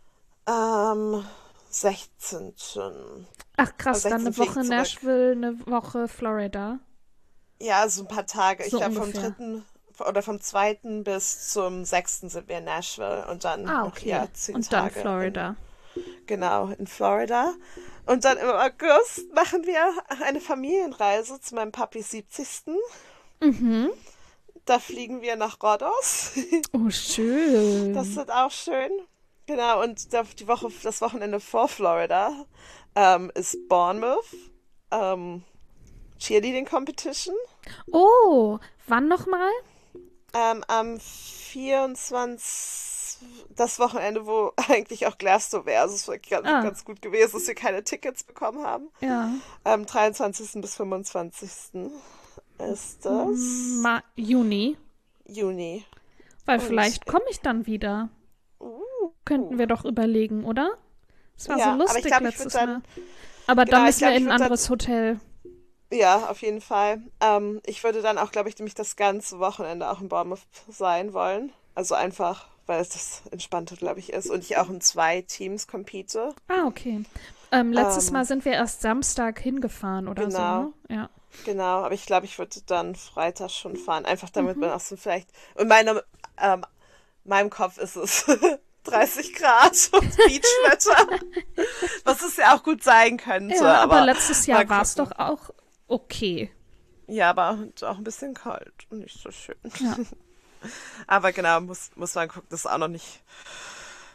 16. Ach krass, dann eine Woche Nashville, eine Woche Florida. Ja, so ein paar Tage. So ich glaube vom 3. oder vom 2. bis zum 6. sind wir in Nashville und dann noch 10 und Tage. Dann Florida. Genau, in Florida. Und dann im August machen wir eine Familienreise zu meinem Papis 70. Mhm. Da fliegen wir nach Rhodos. Oh, schön. Das wird auch schön. Genau, und das Wochenende vor Florida ist Bournemouth Cheerleading Competition. Oh, wann nochmal? Am 24. Das Wochenende, wo eigentlich auch Glasgow wäre. Also es ist wirklich ganz gut gewesen, dass wir keine Tickets bekommen haben. Ja. Am 23. bis 25. ist das. Juni. Weil Und vielleicht komme ich dann wieder. Könnten wir doch überlegen, oder? Das war so lustig letztes Mal. Aber dann müssen wir in ein anderes Hotel. Ja, auf jeden Fall. Ich würde dann auch, glaube ich, nämlich das ganze Wochenende auch in Bournemouth sein wollen. Also einfach, weil es das Entspannte, glaube ich, ist. Und ich auch in 2 Teams compete. Ah, okay. Letztes Mal sind wir erst Samstag hingefahren oder so, ne? Ja. Genau, aber ich glaube, ich würde dann Freitag schon fahren. Einfach damit man auch so vielleicht... Und meinem Kopf ist es 30 Grad und Beachwetter. Was es ja auch gut sein könnte. Ja, aber letztes Jahr war es doch auch okay. Ja, aber auch ein bisschen kalt und nicht so schön. Ja. Aber genau, muss man gucken, das ist auch noch nicht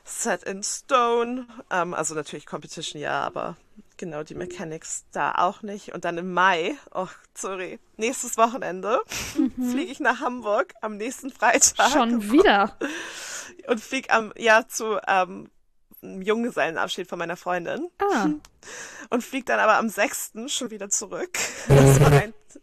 set in stone. Also natürlich Competition, ja, aber genau die Mechanics da auch nicht. Und dann im Mai, nächstes Wochenende fliege ich nach Hamburg am nächsten Freitag. Schon wieder? Und fliege zu einem Junggesellenabschied von meiner Freundin. Ah. Und fliege dann aber am 6. schon wieder zurück. Das war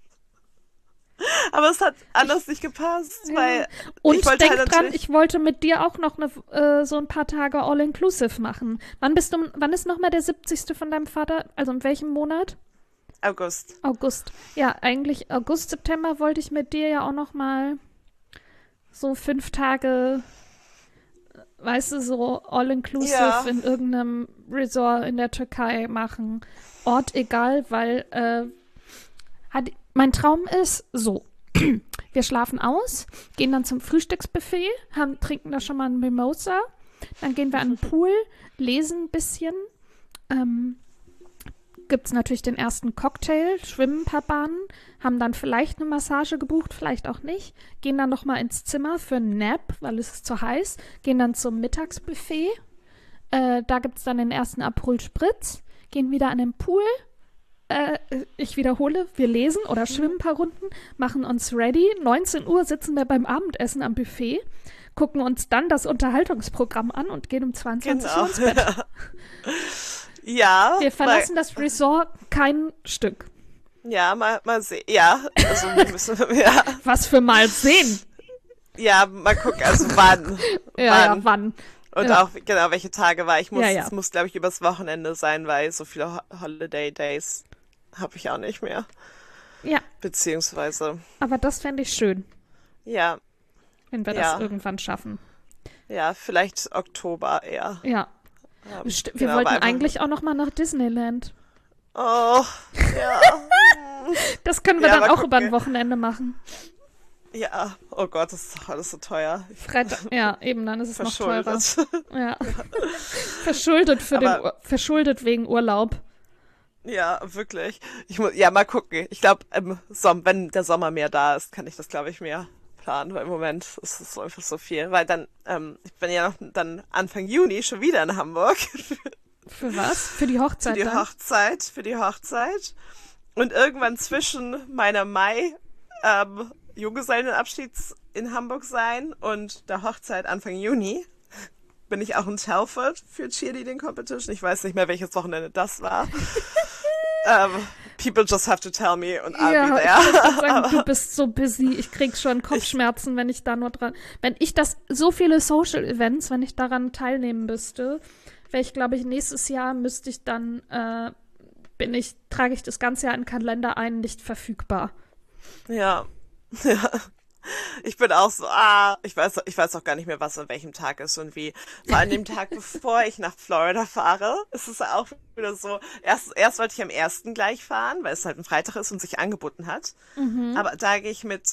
aber es hat anders nicht gepasst, weil und ich wollte denk dran, ich wollte mit dir auch noch so ein paar Tage All-Inclusive machen. Wann ist nochmal der 70. von deinem Vater? Also in welchem Monat? August. Ja, eigentlich August, September wollte ich mit dir ja auch noch mal so 5 Tage, weißt du, so All-Inclusive in irgendeinem Resort in der Türkei machen. Ort egal, weil mein Traum ist so, wir schlafen aus, gehen dann zum Frühstücksbuffet, trinken da schon mal einen Mimosa, dann gehen wir an den Pool, lesen ein bisschen, gibt es natürlich den ersten Cocktail, schwimmen ein paar Bahnen, haben dann vielleicht eine Massage gebucht, vielleicht auch nicht, gehen dann noch mal ins Zimmer für einen Nap, weil es ist zu heiß, gehen dann zum Mittagsbuffet, da gibt es dann den ersten Aperol Spritz, gehen wieder an den Pool. Ich wiederhole, wir lesen oder schwimmen ein paar Runden, machen uns ready. 19 Uhr sitzen wir beim Abendessen am Buffet, gucken uns dann das Unterhaltungsprogramm an und gehen um 22 Uhr ins Bett. Ja. Wir verlassen das Resort kein Stück. Ja, mal sehen. Ja, also wir müssen, ja. Was für mal sehen? Ja, mal gucken, also wann. Wann. Und auch genau, welche Tage war. Es muss, glaube ich, übers Wochenende sein, weil so viele Holiday Days habe ich auch nicht mehr. Ja. Beziehungsweise. Aber das fände ich schön. Ja. Wenn wir das irgendwann schaffen. Ja, vielleicht Oktober eher. Ja. Wir wollten eigentlich auch noch mal nach Disneyland. Oh, ja. Das können wir dann auch über ein Wochenende machen. Ja, oh Gott, das ist doch alles so teuer. Freitag, ja, eben, dann ist es noch teurer. Ja. Verschuldet wegen Urlaub. Ja, wirklich. Mal gucken. Ich glaube, wenn der Sommer mehr da ist, kann ich das, glaube ich, mehr planen, weil im Moment ist es einfach so viel. Weil dann, ich bin ja noch dann Anfang Juni schon wieder in Hamburg. Für was? Für die Hochzeit? Für die Hochzeit. Und irgendwann zwischen meiner Junggesellenabschieds in Hamburg sein und der Hochzeit Anfang Juni bin ich auch in Telford für Cheerleading Competition. Ich weiß nicht mehr, welches Wochenende das war. People just have to tell me und I'll be there. Ich würde sagen, du bist so busy. Ich krieg schon Kopfschmerzen, wenn ich da nur dran... Wenn ich so viele Social Events, wenn ich daran teilnehmen müsste, wäre ich, glaube ich, nächstes Jahr müsste ich dann, trage ich das ganze Jahr in den Kalender ein, nicht verfügbar. Ja. Ja. Ich bin auch so, ich weiß auch gar nicht mehr, was an welchem Tag ist und wie. Vor allem dem Tag, bevor ich nach Florida fahre, ist es auch wieder so, erst wollte ich am 1. gleich fahren, weil es halt ein Freitag ist und sich angeboten hat. Mhm. Aber da gehe ich mit,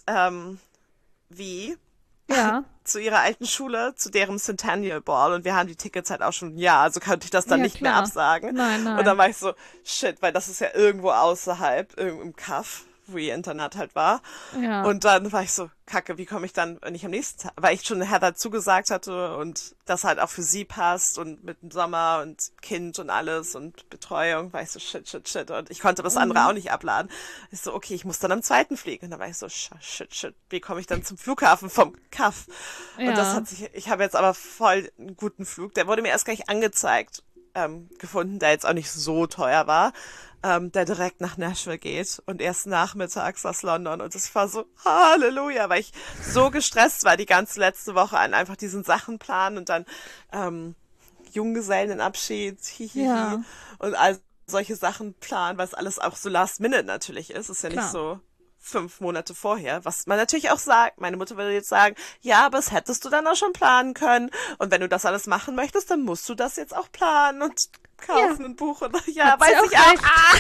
zu ihrer alten Schule, zu deren Centennial Ball und wir haben die Tickets halt auch schon, also konnte ich das dann nicht mehr absagen. Nein. Und dann war ich so, shit, weil das ist ja irgendwo außerhalb, im Kaff, wo ihr Internat halt war. Ja. Und dann war ich so, kacke, wie komme ich dann, wenn ich am nächsten Tag, weil ich schon Heather zugesagt hatte und das halt auch für sie passt und mit dem Sommer und Kind und alles und Betreuung, war ich so, shit. Und ich konnte das andere auch nicht abladen. Ich so, okay, ich muss dann am 2. fliegen. Und dann war ich so, shit, wie komme ich dann zum Flughafen vom Kaff? Ja. Und ich habe jetzt aber voll einen guten Flug. Der wurde mir erst gleich angezeigt, gefunden, der jetzt auch nicht so teuer war. Der direkt nach Nashville geht und erst nachmittags aus London und es war so Halleluja, weil ich so gestresst war die ganze letzte Woche an einfach diesen Sachen planen und dann Junggesellenabschied, und all solche Sachen planen, weil es alles auch so last minute natürlich ist ja nicht so 5 Monate vorher, was man natürlich auch sagt, meine Mutter würde jetzt sagen, ja, aber das hättest du dann auch schon planen können und wenn du das alles machen möchtest, dann musst du das jetzt auch planen und kaufen und buchen. Ja, weiß ich auch.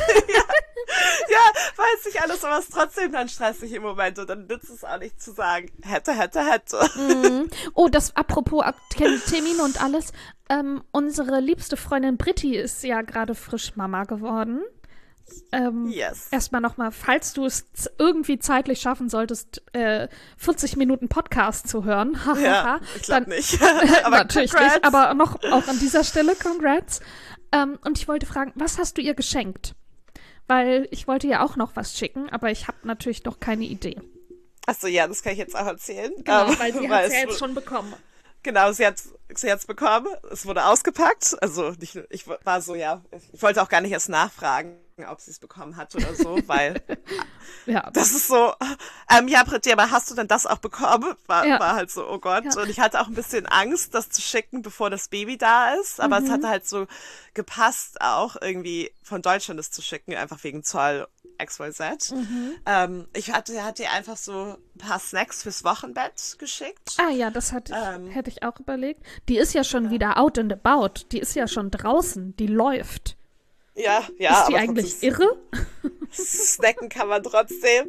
Weiß ich alles, aber es ist trotzdem dann stressig im Moment und dann nützt es auch nicht zu sagen, hätte. Mhm. Oh, das apropos Termine und alles. Unsere liebste Freundin Britti ist ja gerade frisch Mama geworden. Yes. Erstmal nochmal, falls du es irgendwie zeitlich schaffen solltest, 40 Minuten Podcast zu hören. Ja, ich glaube nicht. Aber natürlich congrats. Nicht, aber auch an dieser Stelle congrats. Und ich wollte fragen, was hast du ihr geschenkt? Weil ich wollte ihr auch noch was schicken, aber ich habe natürlich noch keine Idee. Achso, ja, das kann ich jetzt auch erzählen. Genau, weil sie hat es ja jetzt schon bekommen. Genau, sie hat's bekommen. Es wurde ausgepackt. Also ich war so, ja, ich wollte auch gar nicht erst nachfragen, ob sie es bekommen hat oder so, weil ja. Das ist so, ja, Britt, aber hast du denn das auch bekommen? War halt so, oh Gott. Ja. Und ich hatte auch ein bisschen Angst, das zu schicken, bevor das Baby da ist. Aber es hatte halt so gepasst, auch irgendwie von Deutschland das zu schicken, einfach wegen Zoll XYZ. Ich hatte ihr einfach so ein paar Snacks fürs Wochenbett geschickt. Ah ja, das hätte ich auch überlegt. Die ist ja schon wieder out and about. Die ist ja schon draußen. Die läuft. Ja. Ist die eigentlich irre? Snacken kann man trotzdem.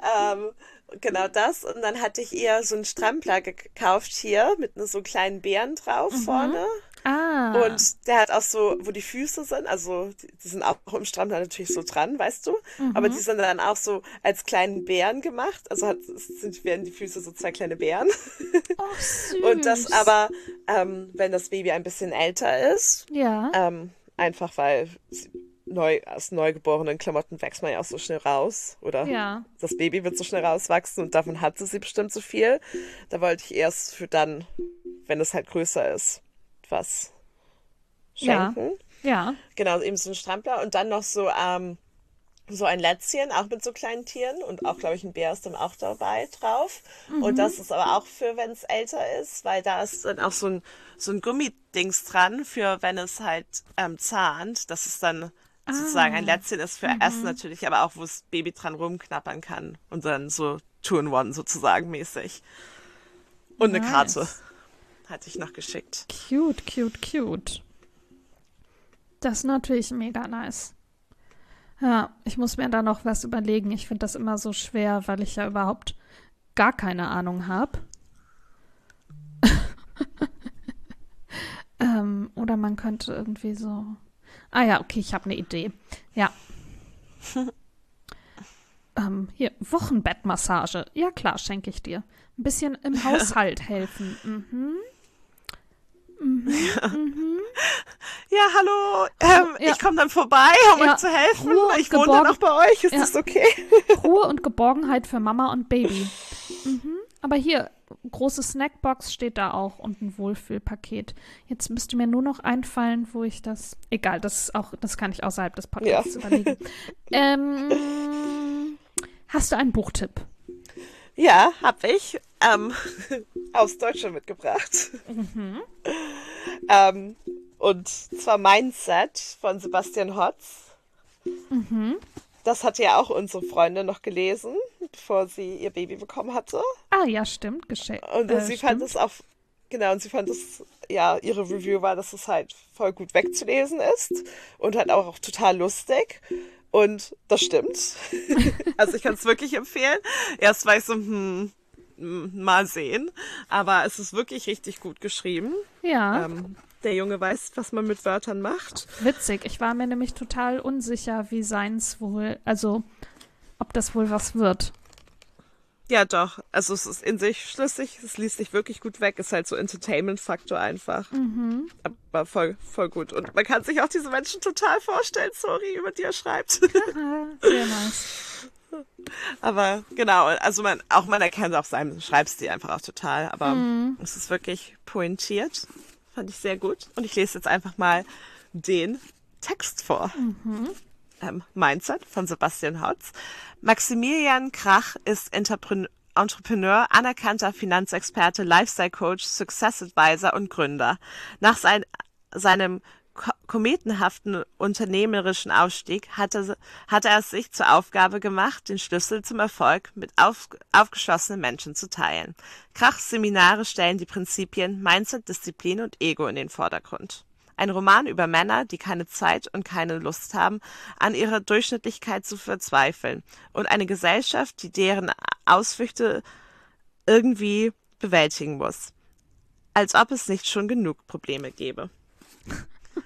Genau das. Und dann hatte ich ihr so einen Strampler gekauft hier mit so kleinen Bären drauf vorne. Ah. Und der hat auch so, wo die Füße sind, also die sind auch im Strampler natürlich so dran, weißt du? Aber die sind dann auch so als kleinen Bären gemacht. Also werden die Füße so 2 kleine Bären. Oh, süß. Und das aber, wenn das Baby ein bisschen älter ist, einfach weil aus neugeborenen Klamotten wächst man ja auch so schnell raus. Oder das Baby wird so schnell rauswachsen und davon hatte sie bestimmt so viel. Da wollte ich erst für dann, wenn es halt größer ist, was schenken. Ja. Genau, eben so ein Strampler und dann noch so ein Lätzchen, auch mit so kleinen Tieren und auch, glaube ich, ein Bär ist dann auch dabei drauf. Und das ist aber auch für, wenn es älter ist, weil da ist dann auch so ein Gummidings dran, für wenn es halt zahnt, dass es dann sozusagen ein Lätzchen ist für Essen natürlich, aber auch, wo das Baby dran rumknappern kann und dann so Two-in-One sozusagen mäßig. Und eine Karte hatte ich noch geschickt. Cute. Das ist natürlich mega nice. Ja, ich muss mir da noch was überlegen. Ich finde das immer so schwer, weil ich ja überhaupt gar keine Ahnung habe. Oder man könnte irgendwie so... Ah ja, okay, ich habe eine Idee. Ja. Hier, Wochenbettmassage. Ja klar, schenke ich dir. Ein bisschen im Haushalt helfen. Ja, hallo. Ich komme dann vorbei, um euch zu helfen. Ich wohne dann auch bei euch. Ist das okay? Ruhe und Geborgenheit für Mama und Baby. Aber hier, große Snackbox steht da auch und ein Wohlfühlpaket. Jetzt müsste mir nur noch einfallen, wo ich das... Egal, das kann ich außerhalb des Podcasts überlegen. Hast du einen Buchtipp? Ja, hab ich. Aus Deutschland mitgebracht. Und zwar Mindset von Sebastian Hotz. Das hatte ja auch unsere Freundin noch gelesen, bevor sie ihr Baby bekommen hatte. Ah ja, stimmt. Geschenkt. Und sie fand es auch, genau, und sie fand es, ja, ihre Review war, dass es halt voll gut wegzulesen ist und halt auch total lustig. Und das stimmt. Also ich kann es wirklich empfehlen. Erst war ich so, mal sehen. Aber es ist wirklich richtig gut geschrieben. Ja. Der Junge weiß, was man mit Wörtern macht. Witzig. Ich war mir nämlich total unsicher, wie seins wohl, also ob das wohl was wird. Ja, doch. Also es ist in sich schlüssig. Es liest sich wirklich gut weg. Ist halt so Entertainment-Faktor einfach. Aber voll, voll gut. Und man kann sich auch diese Menschen total vorstellen, sorry, über die er schreibt. Sehr nice. Aber genau, also man erkennt auch seinen Schreibstil einfach auch total. Aber es ist wirklich pointiert. Fand ich sehr gut. Und ich lese jetzt einfach mal den Text vor. Mindset von Sebastian Hotz. Maximilian Krach ist Entrepreneur, anerkannter Finanzexperte, Lifestyle-Coach, Success-Advisor und Gründer. Nach seinem kometenhaften unternehmerischen Ausstieg hat er es sich zur Aufgabe gemacht, den Schlüssel zum Erfolg mit aufgeschlossenen Menschen zu teilen. Krachs Seminare stellen die Prinzipien Mindset, Disziplin und Ego in den Vordergrund. Ein Roman über Männer, die keine Zeit und keine Lust haben, an ihrer Durchschnittlichkeit zu verzweifeln, und eine Gesellschaft, die deren Ausflüchte irgendwie bewältigen muss. Als ob es nicht schon genug Probleme gäbe.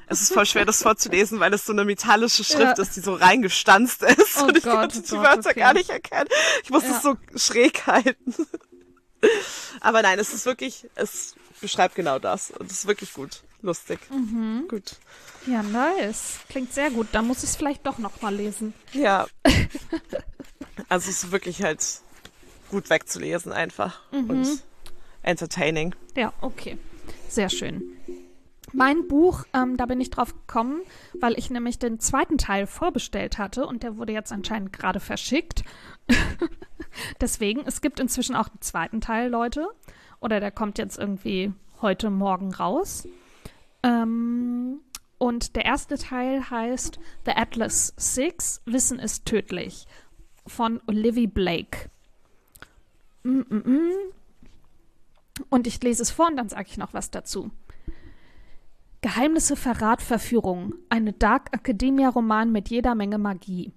Es ist voll schwer, das vorzulesen, weil es so eine metallische Schrift ist, die so reingestanzt ist. Oh und ich Gott, konnte die Wörter gar nicht erkennen. Ich musste es so schräg halten. Aber nein, es beschreibt genau das. Und es ist wirklich gut. Lustig. Gut. Ja, nice. Klingt sehr gut. Da muss ich es vielleicht doch noch mal lesen. Ja. Also es ist wirklich halt gut wegzulesen einfach. Und entertaining. Ja, okay. Sehr schön. Mein Buch, da bin ich drauf gekommen, weil ich nämlich den zweiten Teil vorbestellt hatte und der wurde jetzt anscheinend gerade verschickt. Deswegen, es gibt inzwischen auch einen zweiten Teil, Leute. Oder der kommt jetzt irgendwie heute Morgen raus. Und der erste Teil heißt The Atlas Six, Wissen ist tödlich, von Olivia Blake. Und ich lese es vor und dann sage ich noch was dazu. Geheimnisse, Verrat, Verführung. Eine Dark Academia-Roman mit jeder Menge Magie.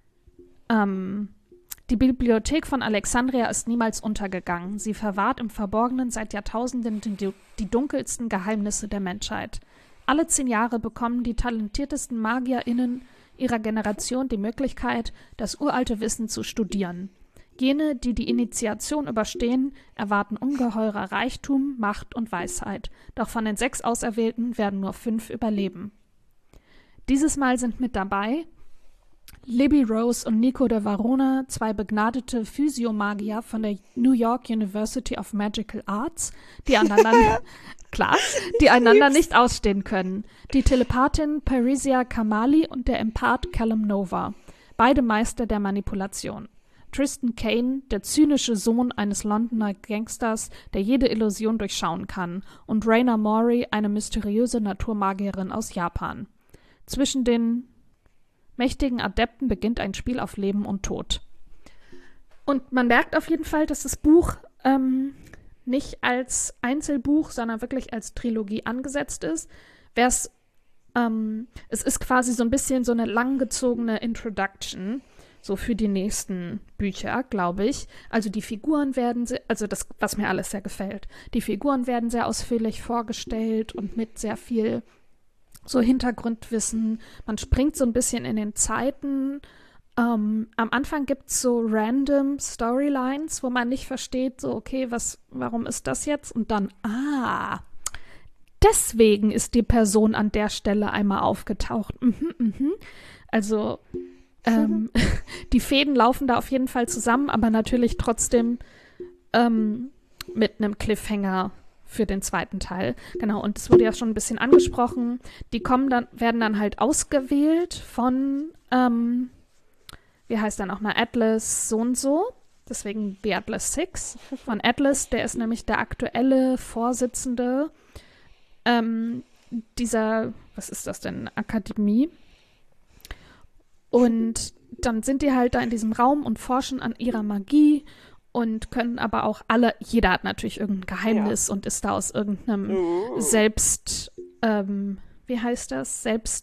Die Bibliothek von Alexandria ist niemals untergegangen. Sie verwahrt im Verborgenen seit Jahrtausenden die dunkelsten Geheimnisse der Menschheit. Alle 10 Jahre bekommen die talentiertesten MagierInnen ihrer Generation die Möglichkeit, das uralte Wissen zu studieren. Jene, die die Initiation überstehen, erwarten ungeheurer Reichtum, Macht und Weisheit. Doch von den 6 Auserwählten werden nur 5 überleben. Dieses Mal sind mit dabei Libby Rose und Nico de Varona, 2 begnadete Physiomagier von der New York University of Magical Arts, die einander nicht ausstehen können. Die Telepathin Parisia Kamali und der Empath Callum Nova, beide Meister der Manipulation. Tristan Kane, der zynische Sohn eines Londoner Gangsters, der jede Illusion durchschauen kann, und Raina Mori, eine mysteriöse Naturmagierin aus Japan. Zwischen den mächtigen Adepten beginnt ein Spiel auf Leben und Tod. Und man merkt auf jeden Fall, dass das Buch nicht als Einzelbuch, sondern wirklich als Trilogie angesetzt ist. Es ist quasi so ein bisschen so eine langgezogene Introduction, so für die nächsten Bücher, glaube ich. Also die Figuren was mir alles sehr gefällt. Die Figuren werden sehr ausführlich vorgestellt und mit sehr viel so Hintergrundwissen. Man springt so ein bisschen in den Zeiten. Am Anfang gibt es so random Storylines, wo man nicht versteht, so okay, warum ist das jetzt? Und dann, deswegen ist die Person an der Stelle einmal aufgetaucht. Also die Fäden laufen da auf jeden Fall zusammen, aber natürlich trotzdem mit einem Cliffhanger für den zweiten Teil. Genau, und es wurde ja schon ein bisschen angesprochen. Die werden dann halt ausgewählt von, wie heißt dann auch mal, Atlas so und so. Deswegen The Atlas Six von Atlas. Der ist nämlich der aktuelle Vorsitzende dieser, was ist das denn, Akademie. Und dann sind die halt da in diesem Raum und forschen an ihrer Magie und können aber auch jeder hat natürlich irgendein Geheimnis und ist da aus irgendeinem wie heißt das,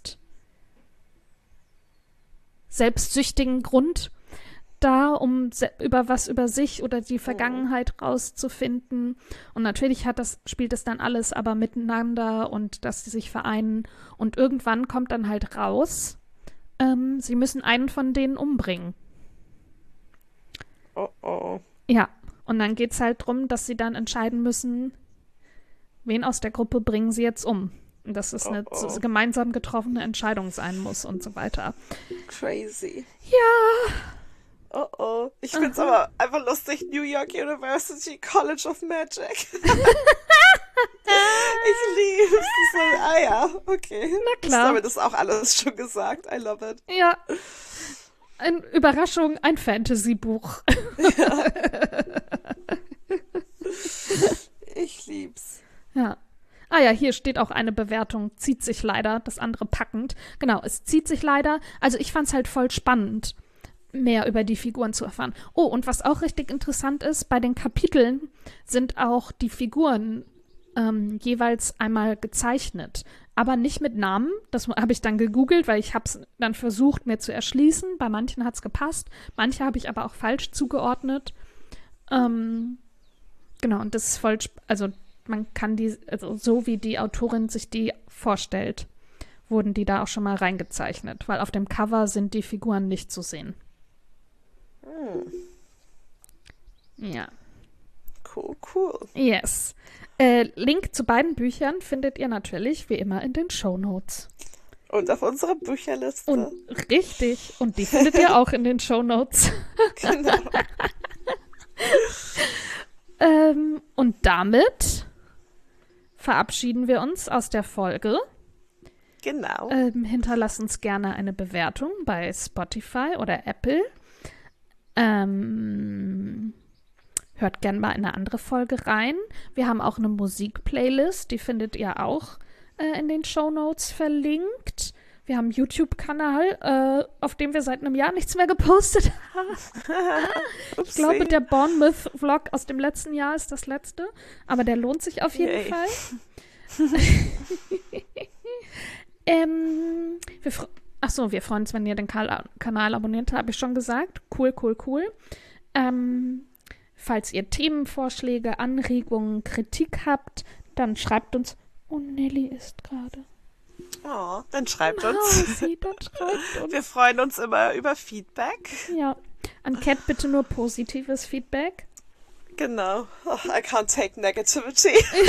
selbstsüchtigen Grund da, um was über sich oder die Vergangenheit rauszufinden. Und natürlich spielt es dann alles aber miteinander und dass sie sich vereinen. Und irgendwann kommt dann halt raus, sie müssen einen von denen umbringen. Oh. Ja, und dann geht's halt drum, dass sie dann entscheiden müssen, wen aus der Gruppe bringen sie jetzt um. Und dass es eine gemeinsam getroffene Entscheidung sein muss und so weiter. Crazy. Ja. Oh. Ich find's aber einfach lustig. New York University College of Magic. Ich lieb's. Ja, okay. Na klar. Damit ist auch alles schon gesagt. I love it. Ja. Überraschung, ein Fantasy-Buch. Ja. Ich lieb's. Ja. Ja, hier steht auch eine Bewertung, zieht sich leider, das andere packend. Genau, es zieht sich leider. Also ich fand's halt voll spannend, mehr über die Figuren zu erfahren. Oh, und was auch richtig interessant ist, bei den Kapiteln sind auch die Figuren jeweils einmal gezeichnet, aber nicht mit Namen. Das habe ich dann gegoogelt, weil ich habe es dann versucht, mir zu erschließen. Bei manchen hat es gepasst, manche habe ich aber auch falsch zugeordnet. Genau, und das ist voll, also man kann so wie die Autorin sich die vorstellt. wurden die da auch schon mal reingezeichnet, weil auf dem Cover sind die Figuren nicht zu sehen. Ja. Cool. Yes. Link zu beiden Büchern findet ihr natürlich wie immer in den Shownotes. Und auf unserer Bücherliste. Und richtig. Und die findet ihr auch in den Shownotes. Genau. Und damit verabschieden wir uns aus der Folge. Genau. Hinterlasst uns gerne eine Bewertung bei Spotify oder Apple. Hört gerne mal in eine andere Folge rein. Wir haben auch eine Musik-Playlist, die findet ihr auch in den Shownotes verlinkt. Wir haben einen YouTube-Kanal, auf dem wir seit einem Jahr nichts mehr gepostet haben. Ich glaube, der Bournemouth-Vlog aus dem letzten Jahr ist das letzte, aber der lohnt sich auf jeden Fall. Wir freuen uns, wenn ihr den Kanal abonniert, habe ich schon gesagt. Cool. Falls ihr Themenvorschläge, Anregungen, Kritik habt, dann schreibt uns. Oh, Nelly ist gerade. Oh, dann schreibt uns. Wir freuen uns immer über Feedback. Ja, an Cat bitte nur positives Feedback. Genau. Oh, I can't take negativity.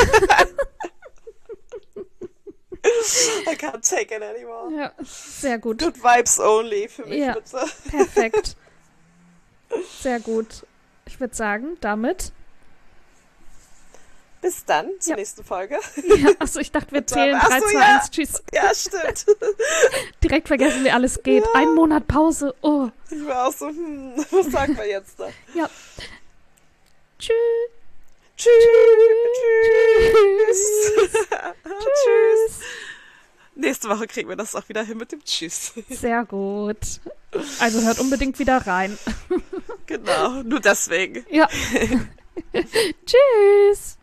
I can't take it anymore. Ja, sehr gut. Good vibes only für mich, bitte. Perfekt. Sehr gut. Ich würde sagen, damit bis dann zur nächsten Folge. Ja, achso, ich dachte, wir zählen 3, 2, 1, tschüss. Ja, stimmt. Direkt vergessen, wie alles geht. Ja. 1 Monat Pause. Oh. Ich war auch so, was sagen wir jetzt da? Ja. Tschüss. Tschüss. Tschüss. Nächste Woche kriegen wir das auch wieder hin mit dem Tschüss. Sehr gut. Also hört unbedingt wieder rein. Genau, nur deswegen. Ja. Tschüss.